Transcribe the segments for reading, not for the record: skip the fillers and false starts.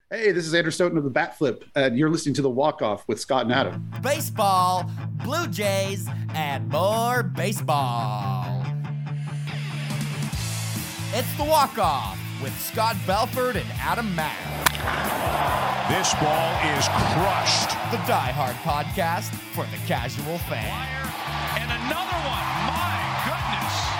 Hey, this is Andrew Stoughton of the Bat Flip, and you're listening to The Walk-Off with Scott and Adam. Baseball, Blue Jays, and more baseball. It's The Walk-Off with Scott Belford and Adam Mack. This ball is crushed. The Die Hard podcast for the casual fan. And another one. My goodness.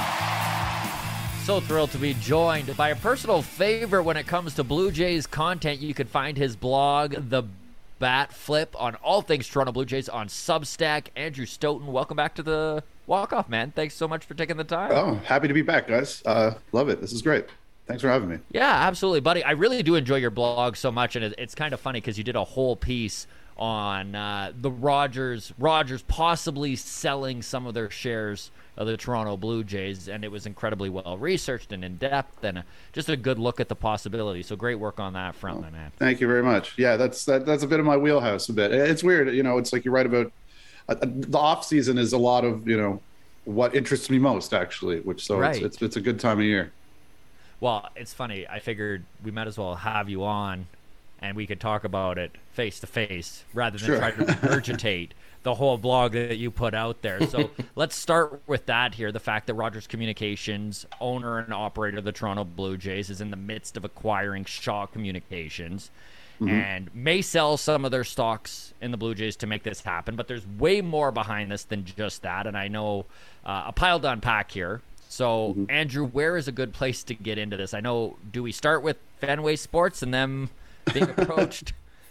So thrilled to be joined by a personal favorite when it comes to Blue Jays content. You can find his blog, The Bat Flip, on all things Toronto Blue Jays on Substack. Andrew Stoughton, welcome back to the Walk-Off, man. Thanks so much for taking the time. Oh, happy to be back, guys. Love it. This is great. Thanks for having me. Yeah, absolutely, buddy. I really do enjoy your blog so much, and it's kind of funny because you did a whole piece on the Rogers possibly selling some of their shares of the Toronto Blue Jays, and it was incredibly well researched and in depth, and just a good look at the possibility. So great work on that front, man. Thank you very much. Yeah, that's a bit of my wheelhouse. A bit. It's weird, it's like you're right about the off season is a lot of what interests me most, actually. Right. It's a good time of year. Well, it's funny. I figured we might as well have you on, and we could talk about it face to face rather than try to regurgitate the whole blog that you put out there. So let's start with that here. The fact that Rogers Communications, owner and operator of the Toronto Blue Jays, is in the midst of acquiring Shaw Communications and may sell some of their stocks in the Blue Jays to make this happen. But there's way more behind this than just that. And I know a pile to unpack here. So, Andrew, where is a good place to get into this? I know, do we start with Fenway Sports and them being approaching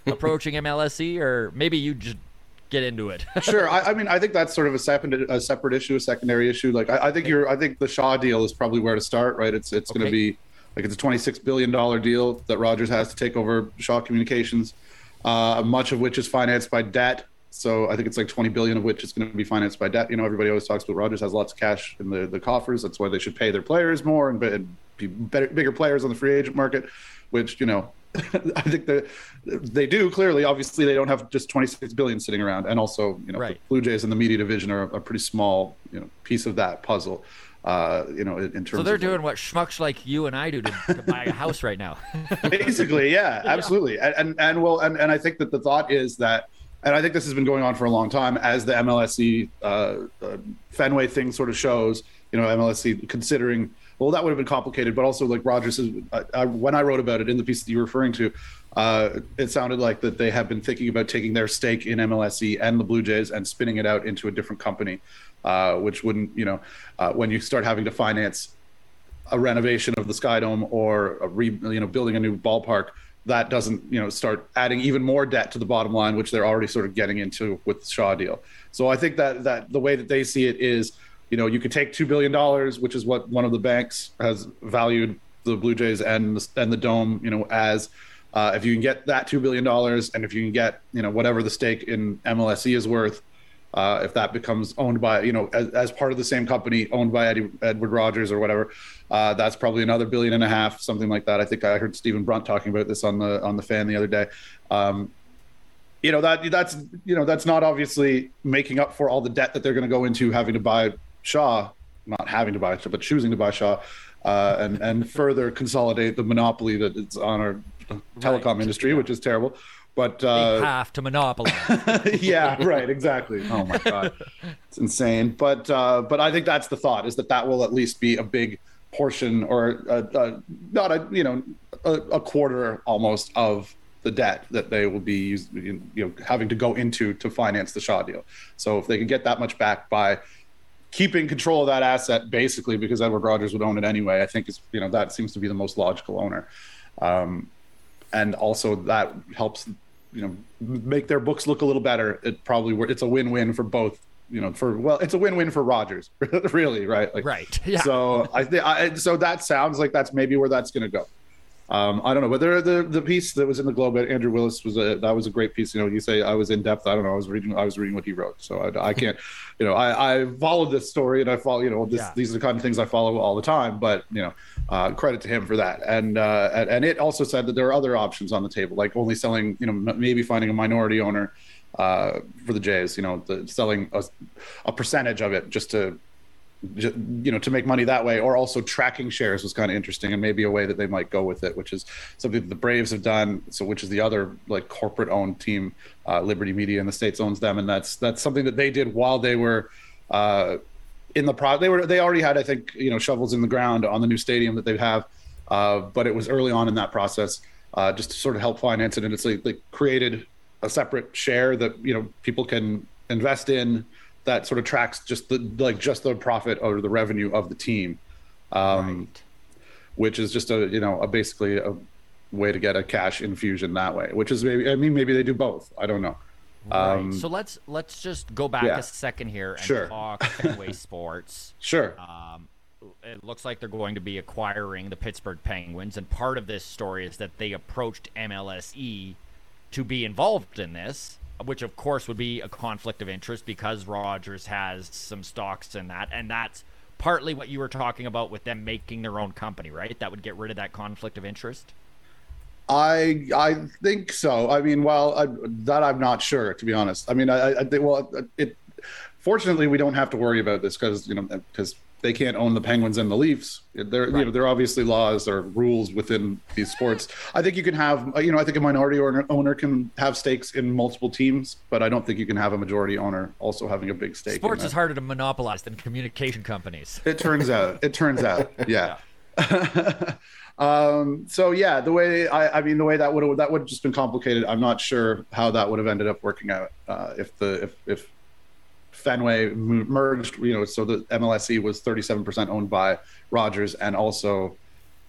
MLSE, or maybe you just get into it? Sure. I think that's sort of a separate issue, a secondary issue. Like I think the Shaw deal is probably where to start, right? It's going to be like it's a $26 billion deal that Rogers has to take over Shaw Communications, much of which is financed by debt. So I think it's like 20 billion of which is going to be financed by debt. Everybody always talks about Rogers has lots of cash in the coffers. That's why they should pay their players more and be bigger players on the free agent market, which, I think that they do clearly. Obviously, they don't have just 26 billion sitting around, and also, the Blue Jays and the media division are a pretty small, piece of that puzzle. In terms. So they're doing what schmucks like you and I do to buy a house right now. Basically, yeah, absolutely. And I think that the thought is that, and I think this has been going on for a long time, as the MLSE Fenway thing sort of shows. MLSE considering. Well, that would have been complicated, but also like Rogers is, when I wrote about it in the piece that you're referring to, it sounded like that they have been thinking about taking their stake in MLSE and the Blue Jays and spinning it out into a different company, which wouldn't, when you start having to finance a renovation of the Skydome or building a new ballpark, that doesn't, start adding even more debt to the bottom line, which they're already sort of getting into with the Shaw deal. So I think that the way that they see it is, you could take $2 billion, which is what one of the banks has valued the Blue Jays and the Dome, as if you can get that $2 billion, and if you can get, whatever the stake in MLSE is worth, if that becomes owned by, as part of the same company owned by Edward Rogers or whatever, that's probably another $1.5 billion, something like that. I think I heard Stephen Brunt talking about this on the Fan the other day. That's not obviously making up for all the debt that they're going to go into having to buy Shaw, not having to buy Shaw, but choosing to buy Shaw, and further consolidate the monopoly that is on our telecom industry, which is terrible. But they have to monopolize. Yeah, right, exactly. Oh my God, it's insane. But I think that's the thought, is that will at least be a big portion, or not a quarter almost of the debt that they will be having to go into to finance the Shaw deal. So if they can get that much back by keeping control of that asset, basically, because Edward Rogers would own it anyway, I think that seems to be the most logical owner. And also that helps, make their books look a little better. It's a win-win for both, it's a win-win for Rogers, really, right? Right. Yeah. So so that sounds like that's maybe where that's going to go. I don't know, but the piece that was in the Globe at Andrew Willis was a great piece. You say I was in depth. I don't know. I was reading what he wrote, so I can't. I followed this story, and I follow. These are the kind of things I follow all the time. But credit to him for that. And it also said that there are other options on the table, like only selling. Maybe finding a minority owner for the Jays. Selling a percentage of it just to to make money that way, or also tracking shares was kind of interesting, and maybe a way that they might go with it, which is something that the Braves have done. So, which is the other like corporate owned team, Liberty Media in the States owns them, and that's something that they did while they were in the they already had, I think, shovels in the ground on the new stadium that they have, but it was early on in that process, just to sort of help finance it, and it's like created a separate share that people can invest in, that sort of tracks just the profit or the revenue of the team, right. Which is just basically a way to get a cash infusion that way, which is maybe they do both. I don't know. Right. So let's just go back a second here and talk Fenway Sports. Sure. It looks like they're going to be acquiring the Pittsburgh Penguins, and part of this story is that they approached MLSE to be involved in this, which of course would be a conflict of interest because Rogers has some stocks in that, and that's partly what you were talking about with them making their own company, right? That would get rid of that conflict of interest. I think so. I mean, that I'm not sure, to be honest. I mean, I think fortunately we don't have to worry about this because they can't own the Penguins and the Leafs. There are obviously laws or rules within these sports. I think you can have, I think a minority owner can have stakes in multiple teams, but I don't think you can have a majority owner also having a big stake. Sports is harder to monopolize than communication companies. It turns out. Yeah. So yeah, the way that would have just been complicated. I'm not sure how that would have ended up working out if Fenway merged, so the MLSE was 37% owned by Rogers, and also,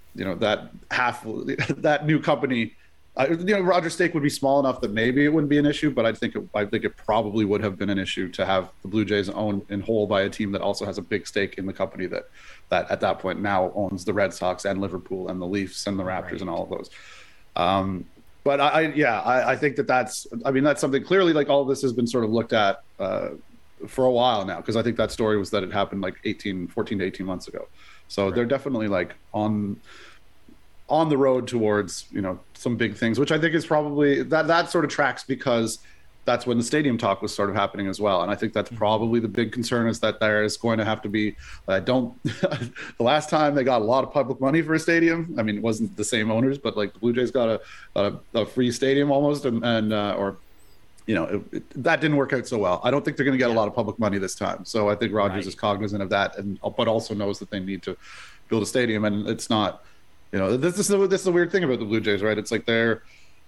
that new company, Rogers' stake would be small enough that maybe it wouldn't be an issue, but I think it probably would have been an issue to have the Blue Jays owned in whole by a team that also has a big stake in the company that at that point now owns the Red Sox and Liverpool and the Leafs and the Raptors, right, and all of those. But I think that's something clearly, like, all of this has been sort of looked at for a while now, because I think that story was that it happened like 14 to 18 months ago. So right, they're definitely like on the road towards, some big things, which I think is probably that sort of tracks because that's when the stadium talk was sort of happening as well. And I think that's probably the big concern, is that there is going to have to be, the last time they got a lot of public money for a stadium, I mean, it wasn't the same owners, but like the Blue Jays got a free stadium almost, that didn't work out so well. I don't think they're going to get a lot of public money this time. So I think Rogers is cognizant of that, but also knows that they need to build a stadium. And it's not, this is the weird thing about the Blue Jays, right? It's like they're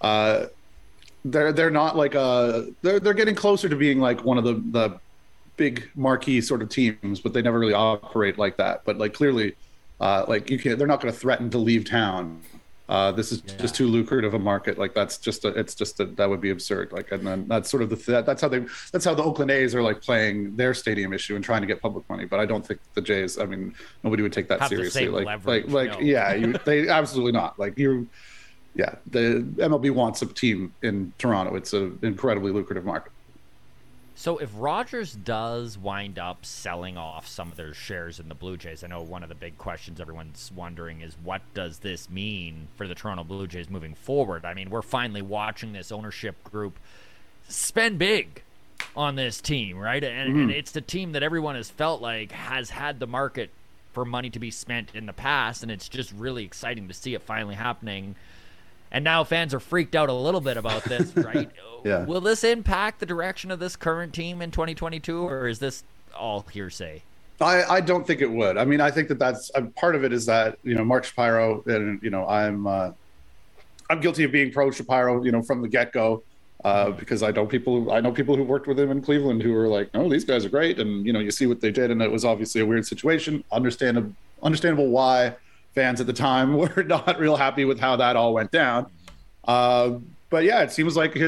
not like they're getting closer to being like one of the big marquee sort of teams, but they never really operate like that. But like clearly, they're not going to threaten to leave town. This is just too lucrative a market. Like that would be absurd. Like, and then that's sort of that's how the Oakland A's are like playing their stadium issue and trying to get public money. But I don't think the Jays, I mean, nobody would take that seriously. They absolutely not. Like the MLB wants a team in Toronto. It's an incredibly lucrative market. So if Rogers does wind up selling off some of their shares in the Blue Jays, I know one of the big questions everyone's wondering is, what does this mean for the Toronto Blue Jays moving forward? I mean, we're finally watching this ownership group spend big on this team, right? And it's the team that everyone has felt like has had the market for money to be spent in the past, and it's just really exciting to see it finally happening. And now fans are freaked out a little bit about this, right? Yeah. Will this impact the direction of this current team in 2022, or is this all hearsay? I don't think it would. I mean, I think that's part of it is that, Mark Shapiro, and, I'm guilty of being pro Shapiro, from the get-go, because I know people who worked with him in Cleveland who were like, no, these guys are great. And, you see what they did. And it was obviously a weird situation. Understandable why fans at the time were not real happy with how that all went down. But yeah, it seems like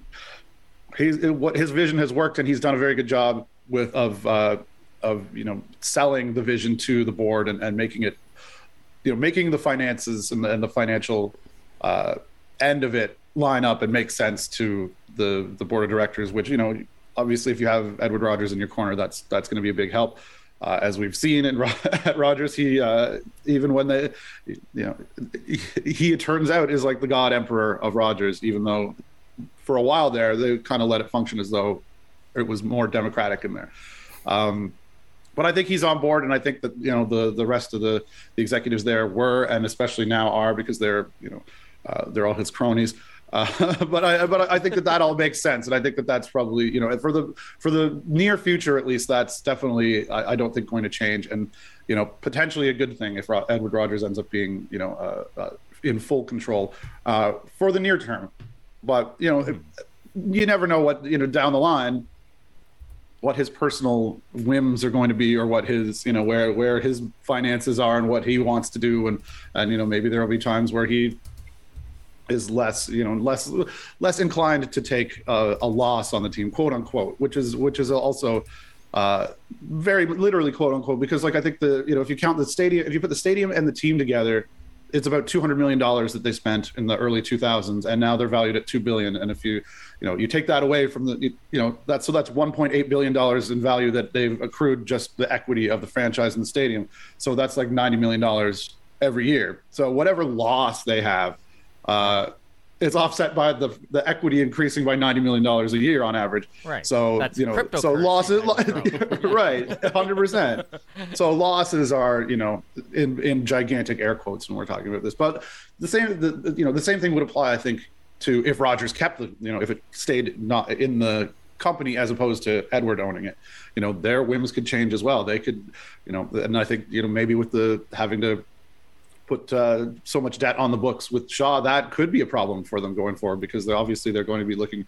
his vision has worked, and he's done a very good job of selling the vision to the board and making it, making the finances and the financial end of it line up and make sense to the board of directors, which, obviously if you have Edward Rogers in your corner, that's going to be a big help. As we've seen at Rogers, he even when he turns out is like the god emperor of Rogers, even though for a while there they kind of let it function as though it was more democratic in there. But But I think he's on board, and I think that the rest of the executives there were, and especially now are, because they're all his cronies. But I think that all makes sense, and I think that's probably for the near future at least, that's definitely I don't think going to change, and potentially a good thing if Edward Rogers ends up being in full control for the near term. But you never know what down the line what his personal whims are going to be, or what his where his finances are and what he wants to do, and maybe there will be times where he is less inclined to take a loss on the team, quote unquote, which is also very literally quote unquote, because I think if you count the stadium, if you put the stadium and the team together, it's about $200 million that they spent in the early 2000s, and now they're valued at $2 billion. And if you take that away from that's $1.8 billion in value that they've accrued, just the equity of the franchise in the stadium. So that's like $90 million every year. So whatever loss they have, it's offset by the equity increasing by $90 million a year on average. Right. So that's so losses, right, 100%. So losses are in gigantic air quotes when we're talking about this. But the same thing would apply, I think, to if Rogers kept if it stayed not in the company as opposed to Edward owning it. Their whims could change as well. They could, and I think maybe with the having to put so much debt on the books with Shaw, that could be a problem for them going forward, because they're going to be looking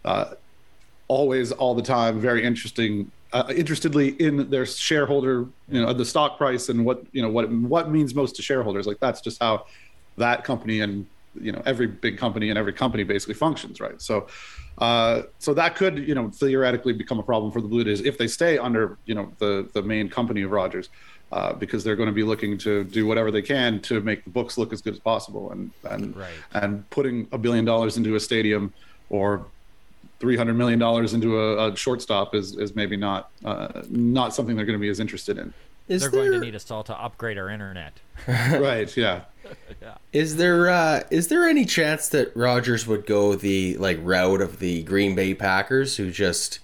always, all the time, very interestedly in their shareholder, the stock price, and what means most to shareholders. Like, that's just how that company and every big company and every company basically functions, right? So that could theoretically become a problem for the Blue Jays if they stay under the main company of Rogers. Because they're going to be looking to do whatever they can to make the books look as good as possible, and putting $1 billion into a stadium or $300 million into a shortstop is maybe not something they're going to be as interested in. They're going to need us all to upgrade our internet. Right. Yeah. Yeah. Is there any chance that Rogers would go the route of the Green Bay Packers, who just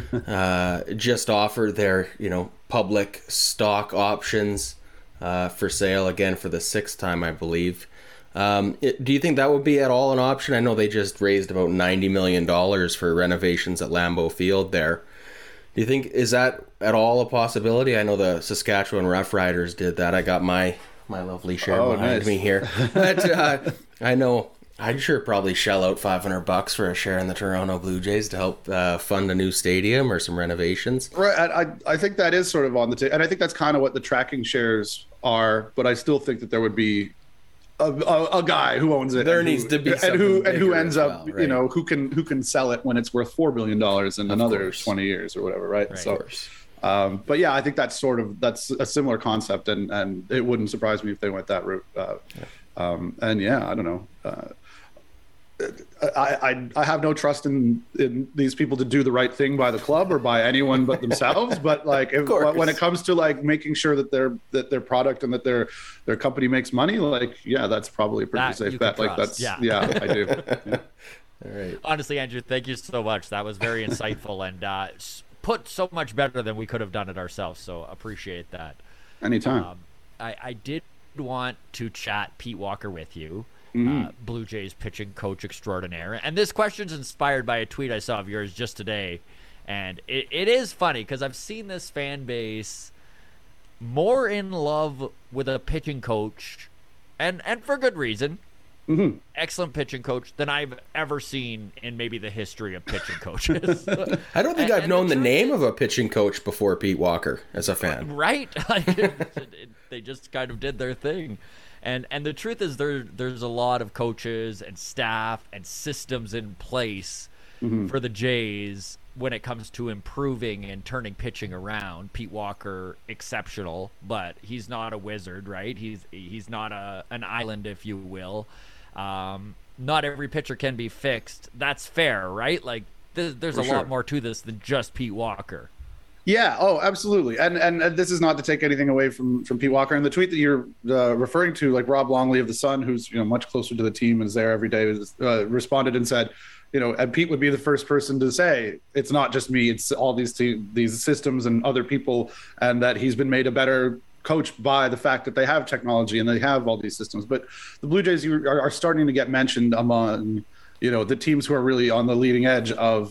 offer their public stock options for sale again for the 6th time, I believe? Do you think that would be at all an option? I know they just raised about $90 million for renovations at Lambeau Field there. Do you think, is that at all a possibility? I know the Saskatchewan Roughriders did that. I got my lovely share behind me here. But I know I'd sure probably shell out $500 for a share in the Toronto Blue Jays to help fund a new stadium or some renovations. Right. I think that is sort of on the table. And I think that's kind of what the tracking shares are. But I still think that there would be a guy who owns it. There needs to be who ends up, right? Who can sell it when it's worth $4 billion in another 20 years or whatever, right? So, but yeah, I think that's a similar concept, and it wouldn't surprise me if they went that route. And yeah, I don't know. I have no trust in these people to do the right thing by the club or by anyone but themselves. But when it comes to making sure that their product and that their company makes money, that's probably a pretty safe bet. Yeah, I do. Yeah. All right. Honestly, Andrew, thank you so much. That was very insightful and put so much better than we could have done it ourselves. So appreciate that. Anytime. I did want to chat Pete Walker with you. Blue Jays pitching coach extraordinaire. And this question's inspired by a tweet I saw of yours just today. And it is funny because I've seen this fan base more in love with a pitching coach, and for good reason. Mm-hmm. Excellent pitching coach than I've ever seen in maybe the history of pitching coaches. I don't think I've known the name of a pitching coach before Pete Walker as a fan. Right. They just kind of did their thing. And the truth is there's a lot of coaches and staff and systems in place for the Jays when it comes to improving and turning pitching around. Pete Walker, exceptional, but he's not a wizard, right? He's not an island, if you will. Not every pitcher can be fixed. That's fair, right? There's a lot more to this than just Pete Walker. Yeah. Oh, absolutely. And this is not to take anything away from Pete Walker. And the tweet that you're referring to, like Rob Longley of the Sun, who's much closer to the team and is there every day, responded and said, and Pete would be the first person to say it's not just me, it's all these systems and other people, and that he's been made a better coach by the fact that they have technology and they have all these systems. But the Blue Jays are starting to get mentioned among the teams who are really on the leading edge of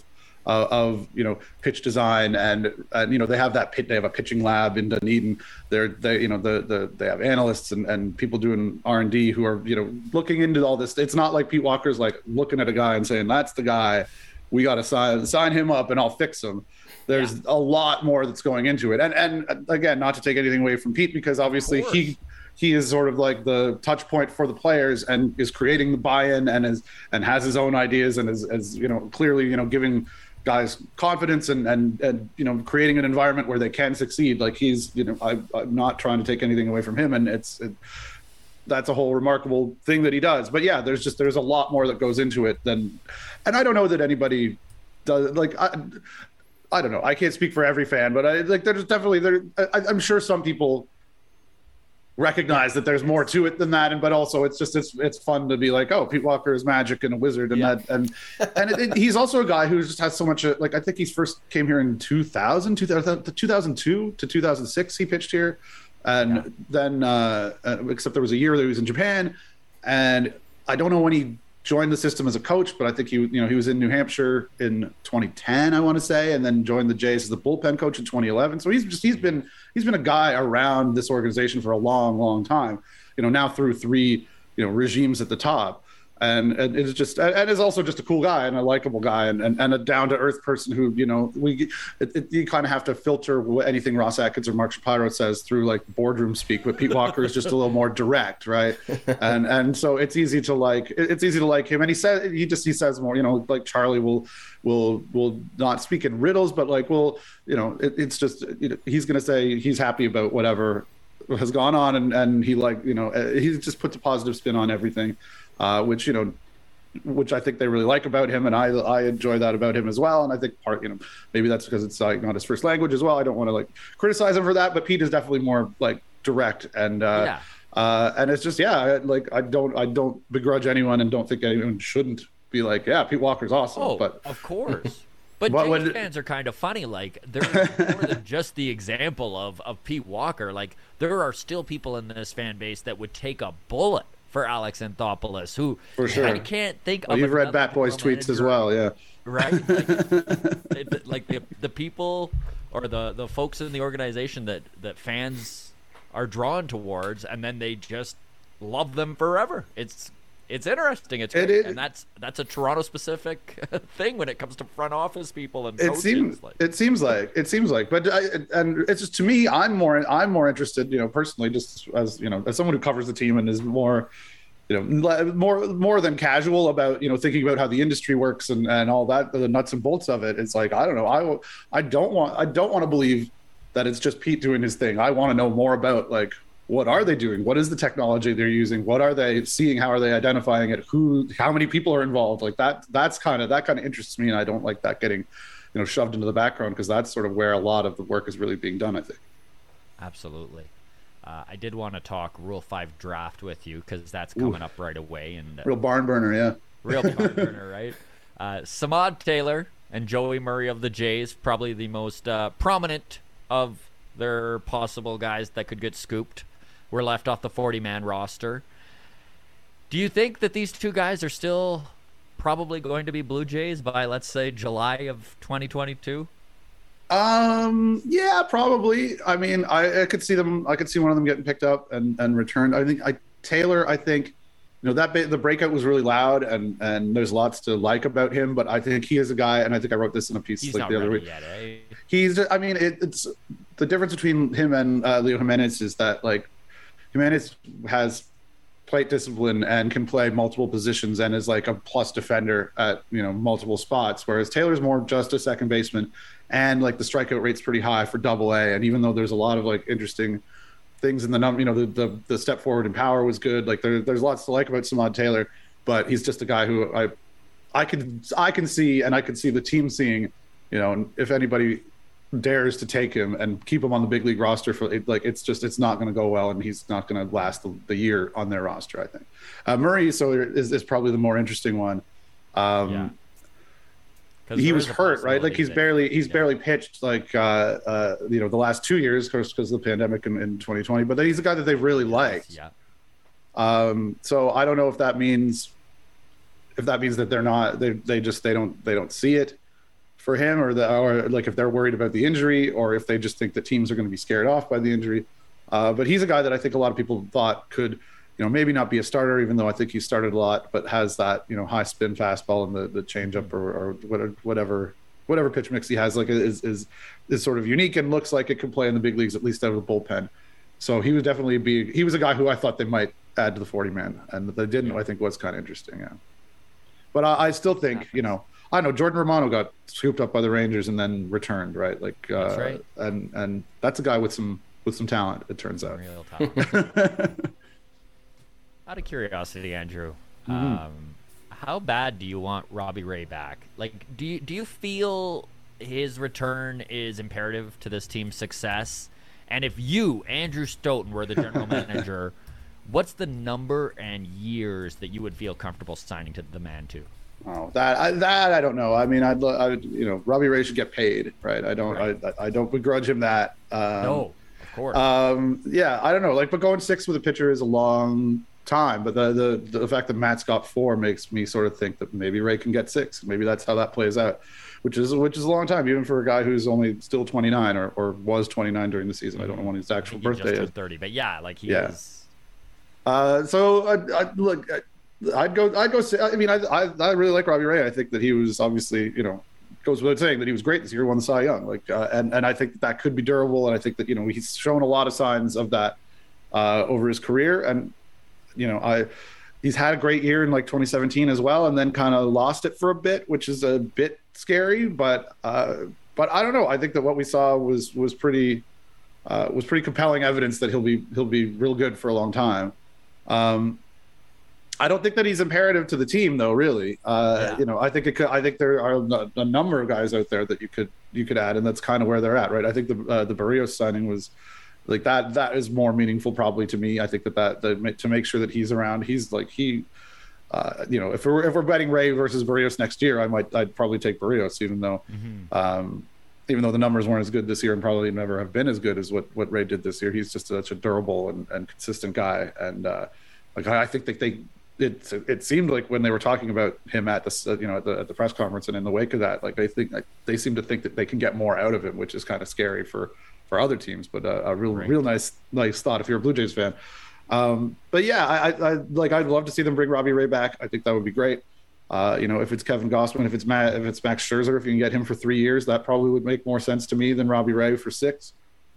pitch design, and they have they have a pitching lab in Dunedin. They have analysts and people doing R&D who are looking into all this. It's not like Pete Walker's like looking at a guy and saying that's the guy, we got to sign him up and I'll fix him. There's a lot more that's going into it, and again, not to take anything away from Pete, because obviously he is sort of like the touch point for the players and is creating the buy-in and has his own ideas and is clearly giving guys confidence and creating an environment where they can succeed. Like he's I'm not trying to take anything away from him, and that's a whole remarkable thing that he does. But yeah, there's a lot more that goes into it and I don't know that anybody does. Like I don't know, I can't speak for every fan, but there's definitely I'm sure some people recognize that there's more to it than that, but also it's fun to be like, oh, Pete Walker is magic and a wizard, and he's also a guy who just has so much. I think he first came here in 2002 to 2006. He pitched here, and then except there was a year that he was in Japan, and I don't know when he joined the system as a coach, but I think he was in New Hampshire in 2010, I want to say, and then joined the Jays as the bullpen coach in 2011. So he's been a guy around this organization for a long, long time. Now through three regimes at the top, and it's just and is also just a cool guy and a likable guy and a down to earth person who you kind of have to filter anything Ross Atkins or Mark Shapiro says through like boardroom speak, but Pete Walker is just a little more direct, right? And so it's easy to like him, and he says more, like Charlie will not speak in riddles, but like it's just he's gonna say he's happy about whatever has gone on, and he he just puts a positive spin on everything. Which I think they really like about him, and I enjoy that about him as well. And I think maybe that's because it's like not his first language as well. I don't want to like criticize him for that, but Pete is definitely more like direct and it's just I don't begrudge anyone and don't think anyone shouldn't be like, yeah, Pete Walker's awesome. Oh, but of course. But Jays fans are kind of funny. Like, there's more than just the example of Pete Walker. Like, there are still people in this fan base that would take a bullet for Alex Anthopoulos, who for sure I can't think of. You've read Bat Boy's tweets as well, yeah. Right? Like the people or the folks in the organization that fans are drawn towards, and then they just love them forever. It's interesting. It's great. And that's a Toronto specific thing when it comes to front office people and coaches. It seems like, but it's just, to me, I'm more interested, personally, just as as someone who covers the team and is more, more than casual about thinking about how the industry works and all that, the nuts and bolts of it. It's like, I don't know, I don't want to believe that it's just Pete doing his thing. I want to know more about like, what are they doing? What is the technology they're using? What are they seeing? How are they identifying it? How many people are involved? Like that kind of interests me. And I don't like that getting, shoved into the background, because that's sort of where a lot of the work is really being done, I think. Absolutely. I did want to talk Rule 5 draft with you, because that's coming up right away. And real barn burner, yeah. Real barn burner, right? Samad Taylor and Joey Murray of the Jays, probably the most prominent of their possible guys that could get scooped, were left off the 40-man roster. Do you think that these two guys are still probably going to be Blue Jays by, let's say, July of 2022? Yeah, probably. I mean, I could see them. I could see one of them getting picked up and returned. I think Taylor. I think the breakout was really loud, and there's lots to like about him. But I think he is a guy, and I think I wrote this in a piece the other week. Yet, eh? I mean, it's the difference between him and Leo Jimenez is that like Jimenez has plate discipline and can play multiple positions and is like a plus defender at multiple spots, whereas Taylor's more just a second baseman, and like the strikeout rate's pretty high for AA. And even though there's a lot of like interesting things in the number, the step forward in power was good. Like there's lots to like about Samad Taylor, but he's just a guy who I can see, and I can see the team seeing, if anybody dares to take him and keep him on the big league roster for it's not going to go well, and he's not going to last the year on their roster. I think Murray is probably the more interesting one. He was hurt, right? Like he's barely pitched the last 2 years because of the pandemic in 2020. But he's a guy that they've really liked. Yeah. So I don't know if that means that they're not they don't see it for him, or like if they're worried about the injury, or if they just think that teams are going to be scared off by the injury. But he's a guy that I think a lot of people thought could, maybe not be a starter, even though I think he started a lot, but has that, high spin fastball and the changeup or whatever pitch mix he has, like is sort of unique and looks like it could play in the big leagues, at least out of the bullpen. So he was definitely he was a guy who I thought they might add to the 40-man, and that they didn't. I think was kind of interesting. Yeah. But I still think, I know Jordan Romano got scooped up by the Rangers and then returned, right? Like, that's right. And that's a guy with some talent, it turns out. Real talent. Out of curiosity, Andrew, how bad do you want Robbie Ray back? Like, do you feel his return is imperative to this team's success? And if you, Andrew Stoughton, were the general manager, what's the number and years that you would feel comfortable signing to the man to? Oh, that I don't know. I mean, I would, Robbie Ray should get paid, right? I don't begrudge him that. No, of course. Yeah, I don't know. Like, but going 6 with a pitcher is a long time. But the fact that Matt's got 4 makes me sort of think that maybe Ray can get 6. Maybe that's how that plays out, which is a long time, even for a guy who's only still 29 or was 29 during the season. I don't know when his actual birthday is. 30, but yeah, like he is. So look. I'd go. I mean, I really like Robbie Ray. I think that he was obviously, goes without saying that he was great this year, won the Cy Young. Like, and I think that could be durable. And I think that he's shown a lot of signs of that over his career. And he's had a great year in like 2017 as well, and then kind of lost it for a bit, which is a bit scary. But I don't know. I think that what we saw was pretty compelling evidence that he'll be real good for a long time. I don't think that he's imperative to the team, though. Really, I think it could. I think there are a number of guys out there that you could add, and that's kind of where they're at, right? I think the Berríos signing was like that. That is more meaningful, probably, to me. I think that to make sure that he's around, he's like if we're betting Ray versus Berríos next year, I'd probably take Berríos, even though the numbers weren't as good this year and probably never have been as good as what Ray did this year. He's just such a durable and consistent guy, and I think that it seemed like when they were talking about him at the at the press conference and in the wake of that, like they seem to think that they can get more out of him, which is kind of scary for other teams, but a real nice thought if you're a Blue Jays fan. But yeah, I'd love to see them bring Robbie Ray back. I think that would be great. If it's Kevin Gausman, if it's Max Scherzer, if you can get him for 3 years, that probably would make more sense to me than Robbie Ray for 6.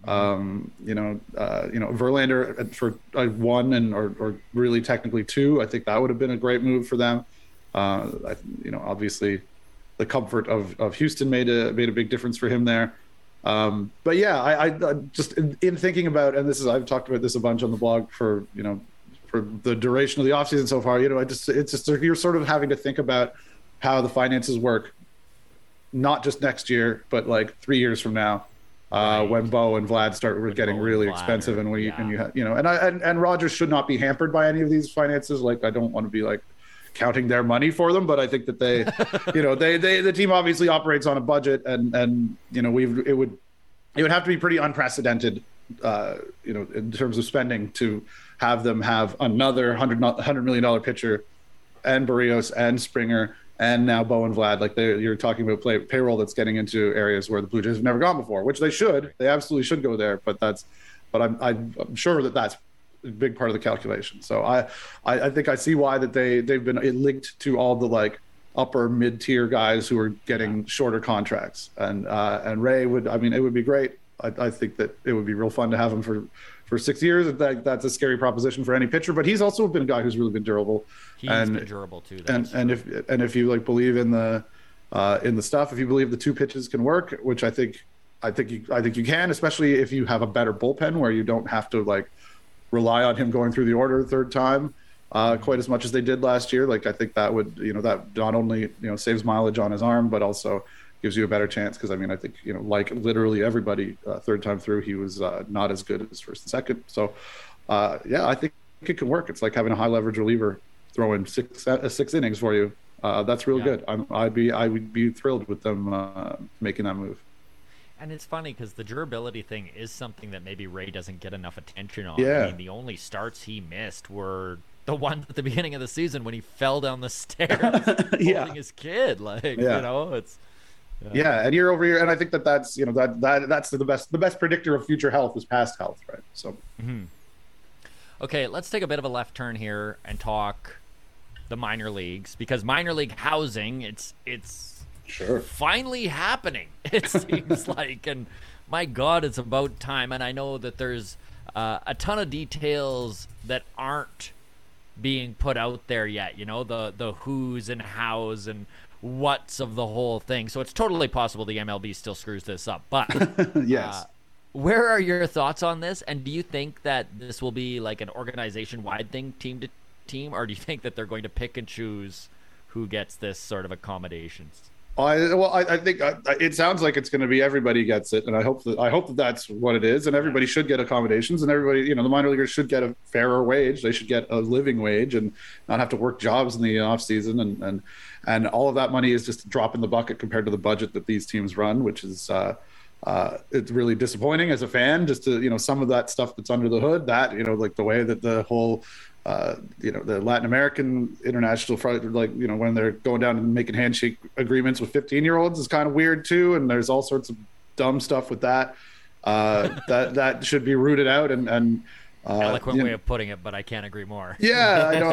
Verlander for 1 or really technically 2. I think that would have been a great move for them. Obviously the comfort of Houston made a big difference for him there. But yeah, I just in thinking about, and I've talked about this a bunch on the blog for the duration of the offseason so far, it's just you're sort of having to think about how the finances work, not just next year, but like 3 years from now. When Bo and Vlad start getting really expensive, and and Rogers should not be hampered by any of these finances. Like, I don't want to be like counting their money for them, but I think that they, the team obviously operates on a budget, and it would have to be pretty unprecedented, in terms of spending to have them have another $100 million pitcher, and Berríos and Springer. And now Bo and Vlad, like you're talking about payroll that's getting into areas where the Blue Jays have never gone before, which they should. They absolutely should go there. But I'm sure that that's a big part of the calculation. So I think I see why that they've been linked to all the like upper mid-tier guys who are getting shorter contracts. And Ray it would be great. I think that it would be real fun to have him for 6 years. That's a scary proposition for any pitcher, but he's also been a guy who's really been durable. He's been durable too. And if you like believe in the stuff, if you believe the 2 pitches can work, which I think you can, especially if you have a better bullpen where you don't have to like rely on him going through the order a third time quite as much as they did last year. Like, I think that would that not only saves mileage on his arm, but also gives you a better chance. Because I mean, I think like literally everybody, third time through, he was not as good as first and second. So I think it could work. It's like having a high leverage reliever throwing six innings for you. That's real good. I would be thrilled with them making that move. And it's funny because the durability thing is something that maybe Ray doesn't get enough attention on. Yeah. I mean, the only starts he missed were the ones at the beginning of the season when he fell down the stairs holding his kid. It's and year over year, and I think that's that's the best predictor of future health is past health, right? So okay, let's take a bit of a left turn here and talk the minor leagues, because minor league housing, it's sure finally happening, it seems like, and my God, it's about time. And I know that there's a ton of details that aren't being put out there yet, the who's and how's and what's of the whole thing. So it's totally possible the MLB still screws this up, but yes. Where are your thoughts on this? And do you think that this will be like an organization-wide thing, team to team, or do you think that they're going to pick and choose who gets this sort of accommodations? I think it sounds like it's going to be everybody gets it, and I hope that that's what it is, and everybody should get accommodations, and everybody, the minor leaguers should get a fairer wage. They should get a living wage and not have to work jobs in the off season, and all of that money is just a drop in the bucket compared to the budget that these teams run, which is it's really disappointing as a fan, just to some of that stuff that's under the hood, that like the way that the whole the Latin American international, like, when they're going down and making handshake agreements with 15-year-olds is kind of weird too. And there's all sorts of dumb stuff with that, that should be rooted out. And eloquent way of putting it, but I can't agree more. Yeah, I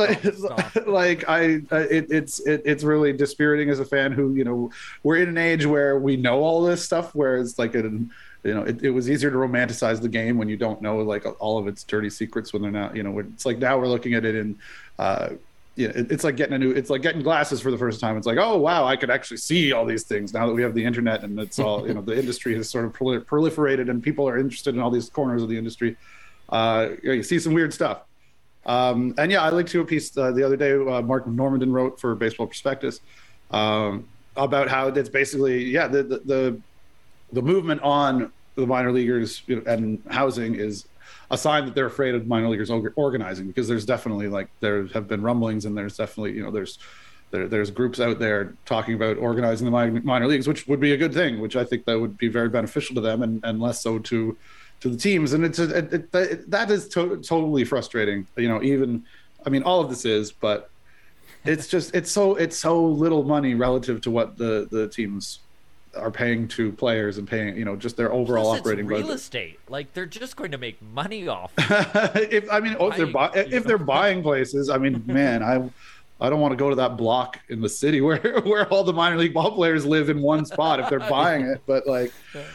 know. It's really dispiriting as a fan who, we're in an age where we know all this stuff, whereas like it was easier to romanticize the game when you don't know like all of its dirty secrets, when they're not, it's like now we're looking at it in, it's like getting glasses for the first time. It's like, oh wow, I could actually see all these things now that we have the internet, and it's all, the industry has sort of proliferated and people are interested in all these corners of the industry. You see some weird stuff. And I linked to a piece the other day, Mark Normandin wrote for Baseball Prospectus, about how it's basically, the movement on the minor leaguers and housing is a sign that they're afraid of minor leaguers organizing, because there's definitely, like, there have been rumblings, and there's definitely, there's groups out there talking about organizing the minor leagues, which would be a good thing, which I think that would be very beneficial to them, and less so to the teams. And that is totally frustrating. All of this is, but it's just, it's so little money relative to what the teams are paying to players and paying, just their overall operating budget. Real estate, like, they're just going to make money off. if they're buying places, man, I don't want to go to that block in the city where all the minor league ball players live in one spot if they're buying it. But like,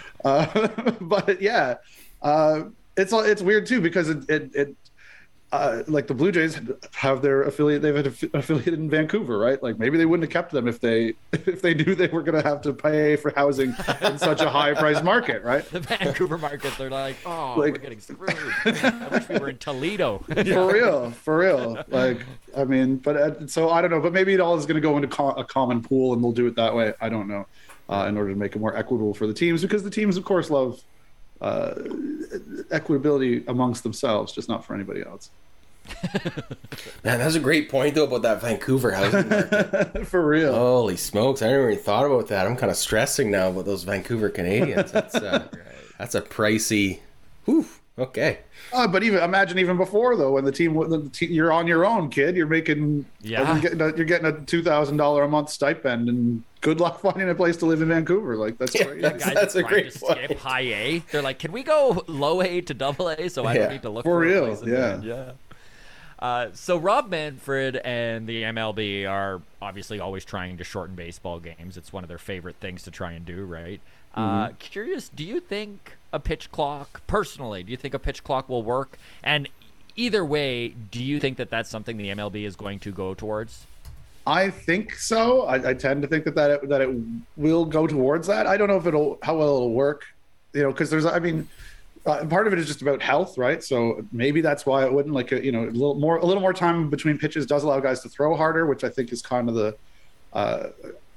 it's weird too, because it like the Blue Jays have their affiliate. They've had affiliated in Vancouver, right? Like, maybe they wouldn't have kept them if they knew they were going to have to pay for housing in such a high price market, right? The Vancouver market, they're like, we're getting screwed. I wish we were in Toledo. For real. Like, so I don't know, but maybe it all is going to go into a common pool, and they'll do it that way. I don't know, in order to make it more equitable for the teams, because the teams, of course, love equitability amongst themselves, just not for anybody else. Man, that's a great point though about that Vancouver housing market. For real. Holy smokes, I never even thought about that. I'm kind of stressing now about those Vancouver Canadians. That's that's a pricey. Whew. Okay. But imagine before though, when the team you're on your own, kid. You're making you're getting a $2,000 a month stipend, and good luck finding a place to live in Vancouver. Like, that's crazy. That's a great point. Skip high A. They're like, can we go low A to double A so I don't need to look for real? A place in so Rob Manfred and the MLB are obviously always trying to shorten baseball games. It's one of their favorite things to try and do, right? Curious, do you think a pitch clock, personally, do you think a pitch clock will work? And either way, do you think that that's something the MLB is going to go towards? I think so. I tend to think that it will go towards that. I don't know how well it'll work, because there's, part of it is just about health, right? So maybe that's why it wouldn't, like, a little more time between pitches does allow guys to throw harder, which I think is kind of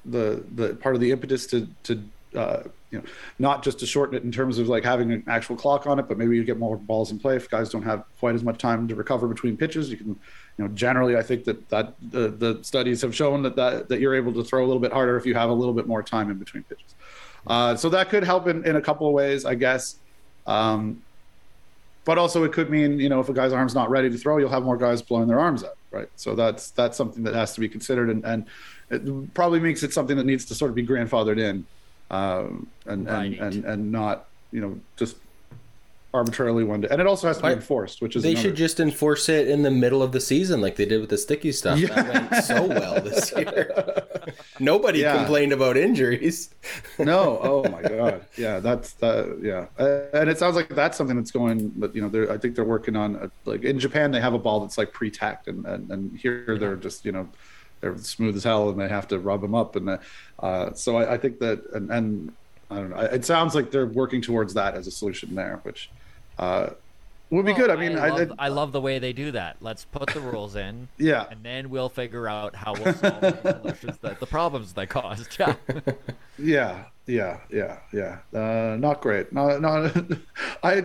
the part of the impetus to not just to shorten it in terms of like having an actual clock on it, but maybe you get more balls in play if guys don't have quite as much time to recover between pitches. You can, generally, I think that the studies have shown that you're able to throw a little bit harder if you have a little bit more time in between pitches. So that could help in a couple of ways, I guess. But also it could mean, if a guy's arm's not ready to throw, you'll have more guys blowing their arms out, right? So that's something that has to be considered, and it probably makes it something that needs to sort of be grandfathered in, and not, just arbitrarily one day. And it also has to be enforced, which is they should just enforce it in the middle of the season like they did with the sticky stuff. Yeah. That went so well this year. Nobody complained about injuries. No. Oh my God. Yeah. That's and it sounds like that's something that's going, but I think they're working on, like in Japan, they have a ball that's like pre-tacked, and here they're just, they're smooth as hell and they have to rub them up. And so I think that, and I don't know, it sounds like they're working towards that as a solution there, which would be good. I mean, I love the way they do that. Let's put the rules in, and then we'll figure out how we'll solve the problems they caused. Yeah. Not great. No. I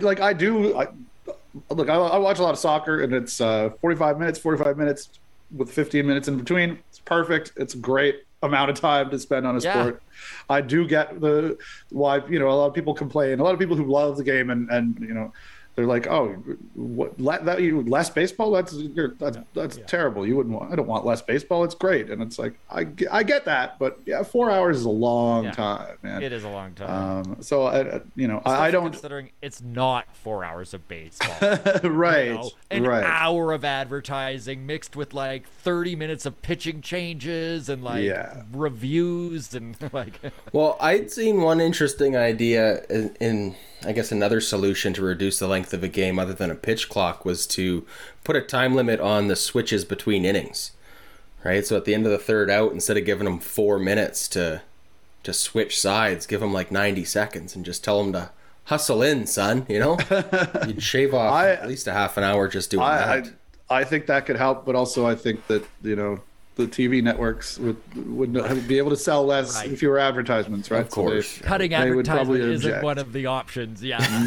watch a lot of soccer, and it's 45 minutes with 15 minutes in between. It's perfect. It's a great amount of time to spend on a sport. I do get why a lot of people complain. A lot of people who love the game and they're like, oh, what less baseball? That's terrible. You wouldn't want. I don't want less baseball. It's great, and it's like I get that, but 4 hours is a long time, man. It is a long time. So I don't. Considering it's not 4 hours of baseball, right? An hour of advertising mixed with like 30 minutes of pitching changes and reviews and like. Well, I'd seen one interesting idea in I guess another solution to reduce the length of a game other than a pitch clock was to put a time limit on the switches between innings, right? So at the end of the third out, instead of giving them 4 minutes to switch sides, give them like 90 seconds and just tell them to hustle in, son, You'd shave off at least a half an hour just doing that. I think that could help, but also I think that, the TV networks would be able to sell less fewer advertisements, right? Of course. So cutting advertisement isn't one of the options,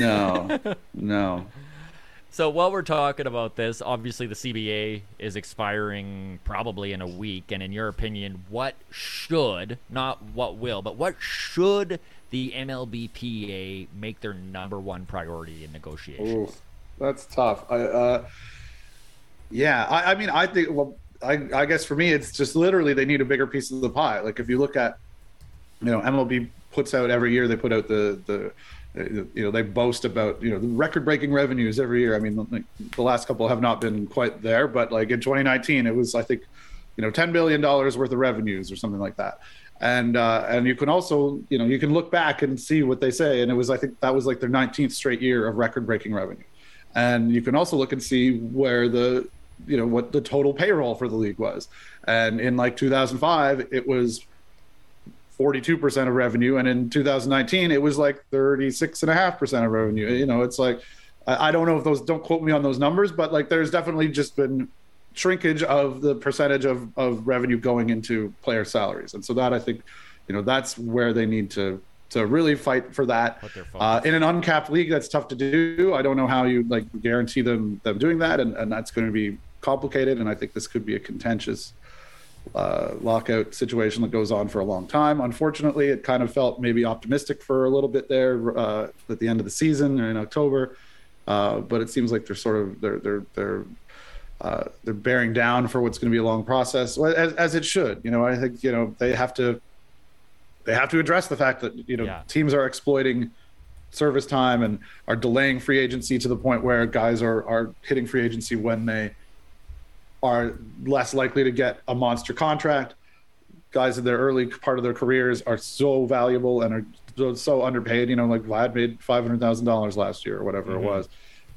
No. So while we're talking about this, obviously the CBA is expiring probably in a week, and in your opinion, what should, not what will, but what should the MLBPA make their number one priority in negotiations? Ooh, that's tough. I mean, I think, I guess for me, it's just literally they need a bigger piece of the pie. Like if you look at, MLB puts out every year, they put out they boast about, the record-breaking revenues every year. I mean, like, the last couple have not been quite there, but like in 2019, it was, I think, $10 billion worth of revenues or something like that. And you can also, you can look back and see what they say. And it was, I think that was like their 19th straight year of record-breaking revenue. And you can also look and see where what the total payroll for the league was. And in like 2005, it was 42% of revenue. And in 2019, it was like 36.5% of revenue. It's like, I don't know if don't quote me on those numbers, but like there's definitely just been shrinkage of the percentage of revenue going into player salaries. And so that, I think, that's where they need to really fight for that. In an uncapped league, that's tough to do. I don't know how you like guarantee them doing that. And that's going to be complicated. And I think this could be a contentious lockout situation that goes on for a long time. Unfortunately, it kind of felt maybe optimistic for a little bit there at the end of the season or in October. But it seems like they're sort of, they're bearing down for what's going to be a long process, as it should. I think, they have to address the fact that, teams are exploiting service time and are delaying free agency to the point where guys are hitting free agency when they are less likely to get a monster contract. Guys in their early part of their careers are so valuable and are so underpaid. Like Vlad made $500,000 last year or whatever it was.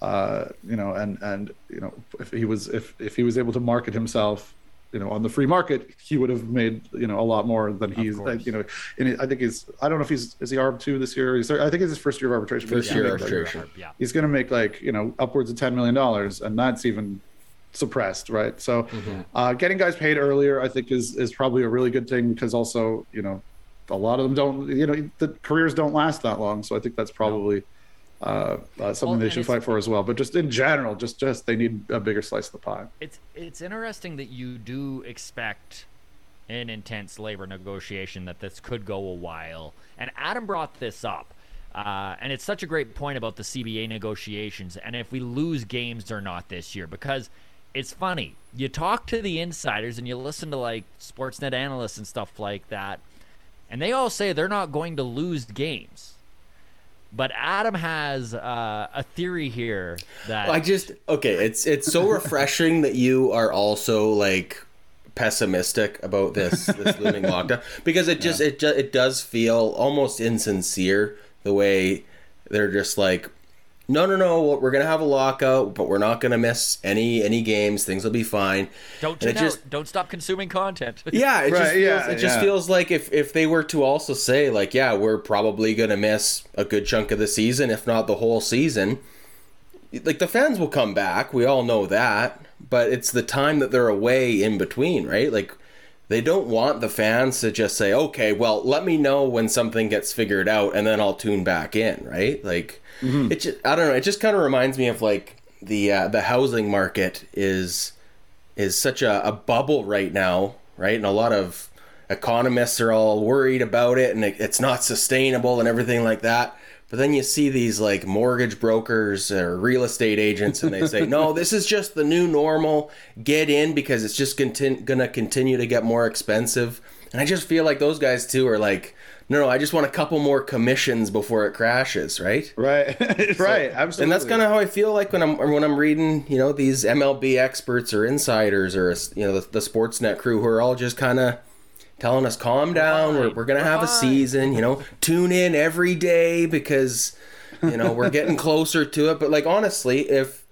If he was able to market himself, on the free market, he would have made, a lot more than he's, and I think I don't know if is he ARB2 this year? I think it's his first year of arbitration. First year of arbitration. He's going to make upwards of $10 million. And that's even, suppressed, right? So getting guys paid earlier, I think, is probably a really good thing, because also, a lot of them don't, the careers don't last that long. So I think that's probably something they should fight for as well. But just in general, just they need a bigger slice of the pie. It's interesting that you do expect an intense labor negotiation, that this could go a while. And Adam brought this up. And it's such a great point about the CBA negotiations and if we lose games or not this year, because it's funny. You talk to the insiders and you listen to like Sportsnet analysts and stuff like that, and they all say they're not going to lose games. But Adam has a theory here that it's so refreshing that you are also like pessimistic about this looming lockdown, because it does feel almost insincere the way they're just like, no, we're gonna have a lockout, but we're not gonna miss any games. Things will be fine. Don't stop consuming content. Yeah, it just feels like if they were to also say like, yeah, we're probably gonna miss a good chunk of the season, if not the whole season. Like, the fans will come back. We all know that, but it's the time that they're away in between, right? Like, they don't want the fans to just say, okay, well, let me know when something gets figured out and then I'll tune back in, right? Like, I don't know. It just kind of reminds me of like the housing market is such a bubble right now, right? And a lot of economists are all worried about it, and it's not sustainable and everything like that. But then you see these like mortgage brokers or real estate agents, and they say, no, this is just the new normal. Get in, because it's just going to continue to get more expensive. And I just feel like those guys too are like, no, I just want a couple more commissions before it crashes, right? Right, right, absolutely. And that's kind of how I feel like when I'm reading, these MLB experts or insiders or the Sportsnet crew who are all just kind of telling us, calm down, we're going to have a season, tune in every day because, we're getting closer to it. But like, honestly, if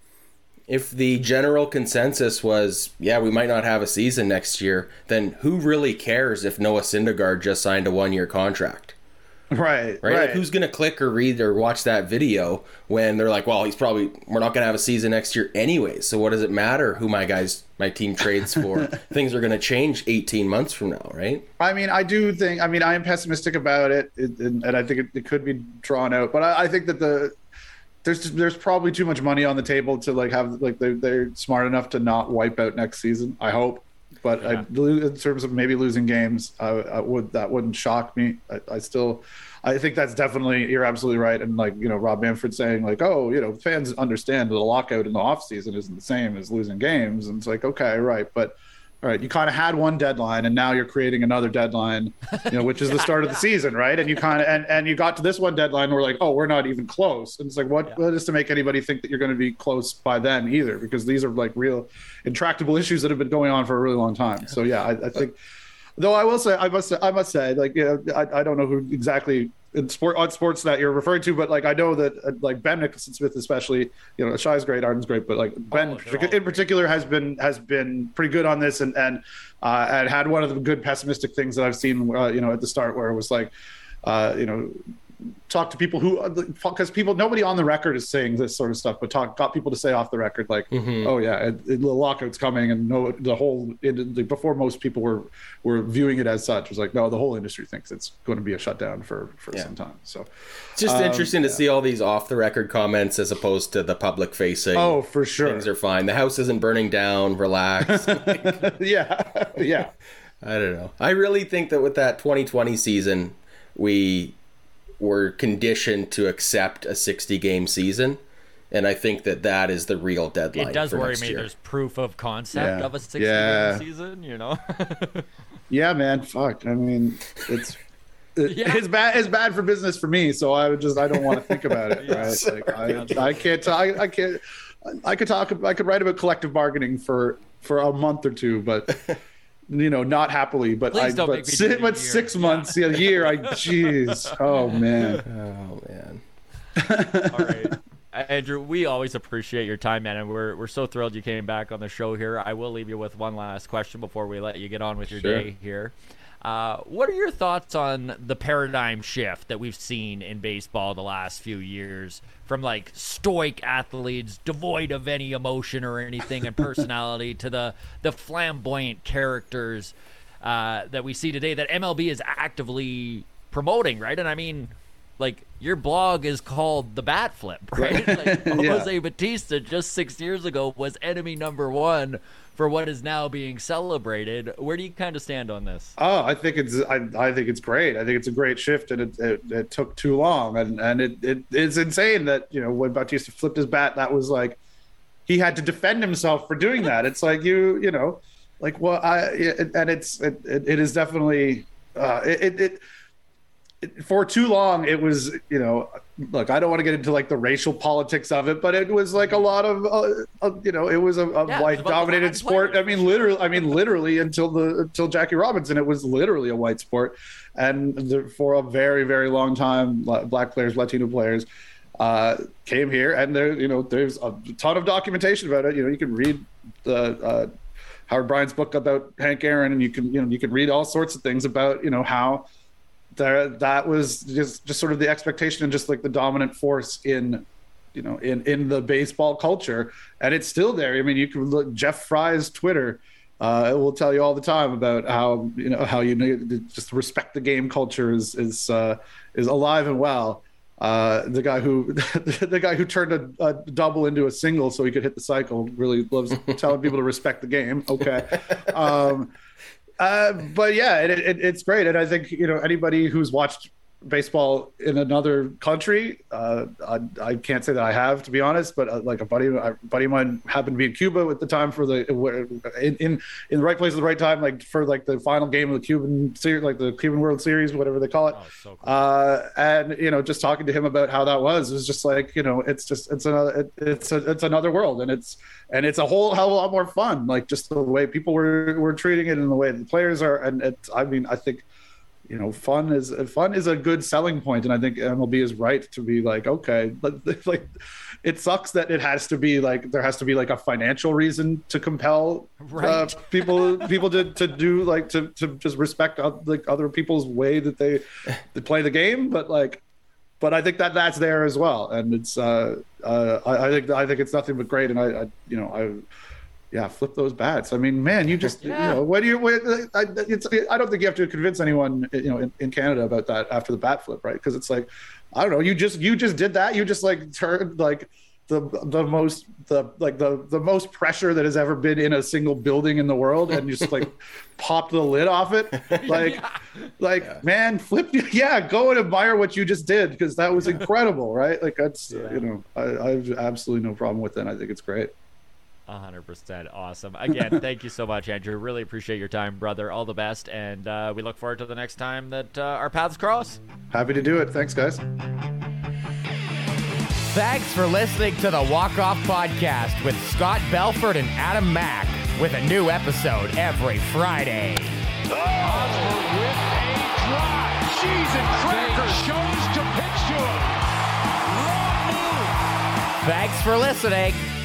the general consensus was, yeah, we might not have a season next year, then who really cares if Noah Syndergaard just signed a 1-year contract? Right. Like, who's going to click or read or watch that video when they're like, well, we're not going to have a season next year anyway. So what does it matter who my team trades for? Things are going to change 18 months from now, right? I mean, I am pessimistic about it, and I think it could be drawn out. But I think that there's probably too much money on the table to like have like they're smart enough to not wipe out next season. I hope. But in terms of maybe losing games, that wouldn't shock me. I think that's definitely, you're absolutely right. And like, Rob Manfred saying like, oh, fans understand that a lockout in the off season isn't the same as losing games. And it's like, okay, right. But all right, you kind of had one deadline and now you're creating another deadline, which is the start of the season, right? And you kind of, and you got to this one deadline and we're like, oh, we're not even close. And it's like, what is to make anybody think that you're going to be close by then either? Because these are like real intractable issues that have been going on for a really long time. So yeah, I think, though I must say, like, I don't know who exactly on Sportsnet you're referring to, but like I know that like Ben Nicholson Smith especially, Shai's great, Arden's great, but like Ben in particular has been pretty good on this and had one of the good pessimistic things that I've seen at the start, where it was like talk to people who, because nobody on the record is saying this sort of stuff, but got people to say off the record like, oh yeah, the lockout's coming, and before most people were viewing it as such, it was like, no, the whole industry thinks it's going to be a shutdown for some time. So it's just interesting to see all these off the record comments as opposed to the public facing. Oh, for sure, things are fine. The house isn't burning down. Relax. yeah. I don't know. I really think that with that 2020 season, we were conditioned to accept a 60-game season, and I think that is the real deadline. It does worry me. There's proof of concept of a 60-game season, Yeah, man. Fuck. I mean, it's bad for business for me. So I don't want to think about it. Right? Like I could write about collective bargaining for a month or two, but. Not happily, but 6 months, a year. Jeez. Oh man. All right, Andrew, we always appreciate your time, man, and we're so thrilled you came back on the show here. I will leave you with one last question before we let you get on with your day here. What are your thoughts on the paradigm shift that we've seen in baseball the last few years, from like stoic athletes devoid of any emotion or anything and personality to the flamboyant characters that we see today that MLB is actively promoting, right? And I mean, like, your blog is called The Bat Flip, right? Like, Jose Bautista just 6 years ago was enemy number one for what is now being celebrated. Where do you kind of stand on this? Oh, I think it's great. I think it's a great shift, and it took too long, and it's insane that, you know, when Bautista flipped his bat, that was like he had to defend himself for doing that. It's like you know, like, well, it is definitely for too long. It was, you know, look, I don't want to get into like the racial politics of it, but it was like a lot of, you know, it was a white dominated sport. I mean, literally until Jackie Robinson, it was literally a white sport. And for a very, very long time, Black players, Latino players came here, and there's a ton of documentation about it. You know, you can read the Howard Bryant's book about Hank Aaron, and you can read all sorts of things about, you know, how that was just sort of the expectation and just like the dominant force in the baseball culture, and it's still there. I mean, you can look Jeff Fry's Twitter. It will tell you all the time about how just respect the game culture is alive and well. The guy who turned a double into a single so he could hit the cycle really loves telling people to respect the game. Okay. But yeah, it's great. And I think, you know, anybody who's watched baseball in another country, I can't say that I have, to be honest, but like a buddy of mine happened to be in Cuba at the time for in the right place at the right time, like for like the final game of the Cuban series, like the Cuban World Series, whatever they call it. Oh, so cool. And, you know, just talking to him about how that was just like, you know, it's another world, and it's a whole hell of a lot more fun. Like, just the way people were treating it and the way the players are. And I think, you know, fun is a good selling point, and I think MLB is right to be like, okay, but like, it sucks that it has to be like there has to be like a financial reason to compel people to do like to just respect like other people's way that they play the game, but I think that's there as well, and it's I think it's nothing but great, and I flip those bats. I mean, man, you just, you know, I don't think you have to convince anyone, you know, in Canada about that after the bat flip, right? Because it's like, I don't know, you just did that. You just like turned like the most pressure that has ever been in a single building in the world, and just like popped the lid off it. Man, flip. Yeah, go and admire what you just did, because that was incredible, right? Like, that's, you know, I have absolutely no problem with it. I think it's great. 100% awesome. Again, thank you so much, Andrew. Really appreciate your time, brother. All the best, and we look forward to the next time that our paths cross. Happy to do it. Thanks, guys. Thanks for listening to the Walk Off Podcast with Scott Belford and Adam Mack, with a new episode every Friday. Hosmer with a drive. Cheese and crackers. Chose to pitch to him. Wrong move. Thanks for listening.